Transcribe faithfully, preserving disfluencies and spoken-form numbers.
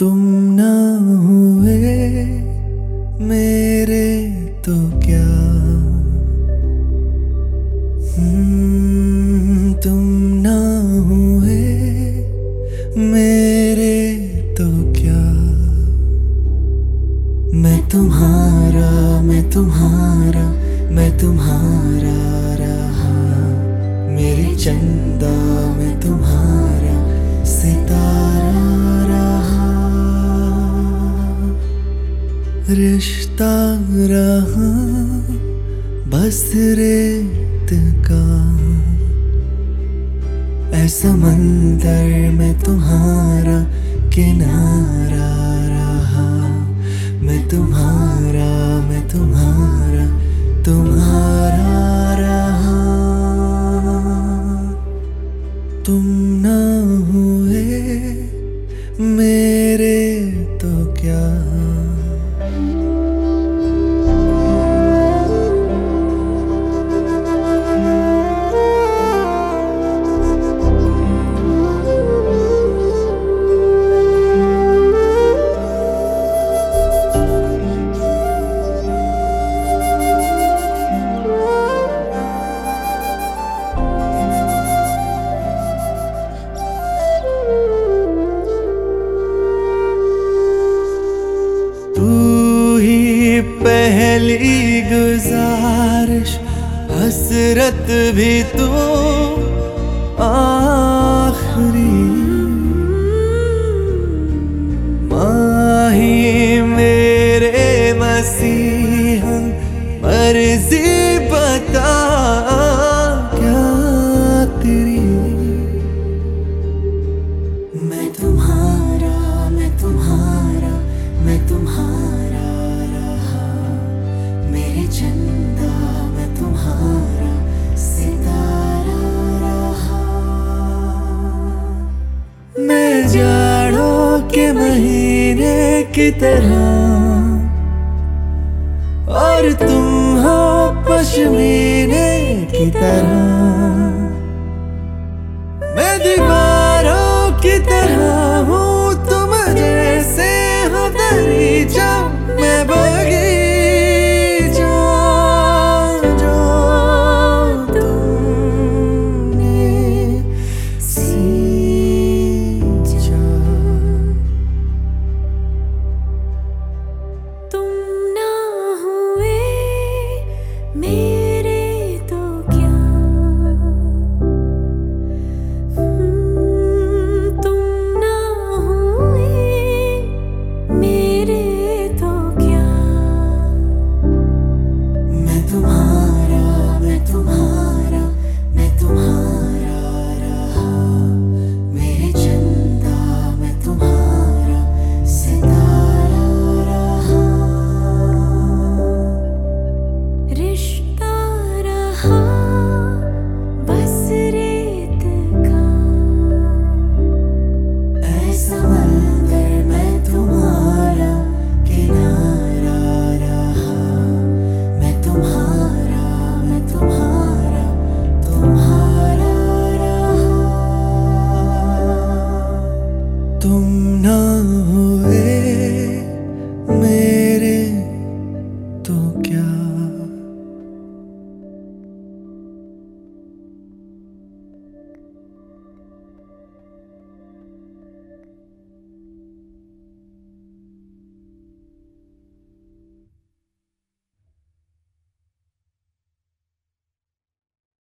तुम ना हुए मेरे तो क्या, हम्म, तुम ना हुए मेरे तो क्या। मैं तुम्हारा मैं तुम्हारा मैं तुम्हारा रहा, मेरे चंदा मैं तुम्हारा सितारा रहा। रिश्ता रहा बस रेत का, ऐसा मंदिर में तुम्हारा किनारा रहा। मैं तुम्हारा मैं तुम्हारा तुम्हारा रहा। तुम ना हुए मेरे तो क्या। तू ही पहली गुजारिश, हसरत भी तू आखिरी। माही मेरे मसीहा, मर्जी बता क्या तेरी। मैं तुम्हारा मैं तुम्हारा मैं तुम्हारा रहा, मेरे चंदा मैं तुम्हारा सितारा रहा। मैं जाड़ों के महीने की तरह, और तुम हो पश्मीने की तरह। मैं दीवारों की तरह हूँ, तुम जैसे हो दरीचा मैं बगीचा। जो तुमने सींचा। तुम ना हुए मेरे तो क्या, तुम ना हुए मेरे तो क्या। मैं तुम्हारा मैं तुम्हारा मैं तुम्हारा रहा, मेरे चंदा मैं तुम्हारा सितारा रहा। रिश्ता रहा बस रेत का, ऐसा मंदिर मैं तुम्हारा किनारा रहा। मैं तुम्हारा मैं तुम्हारा तुम्हारा रहा। तुम ना हुए मेरे तो क्या।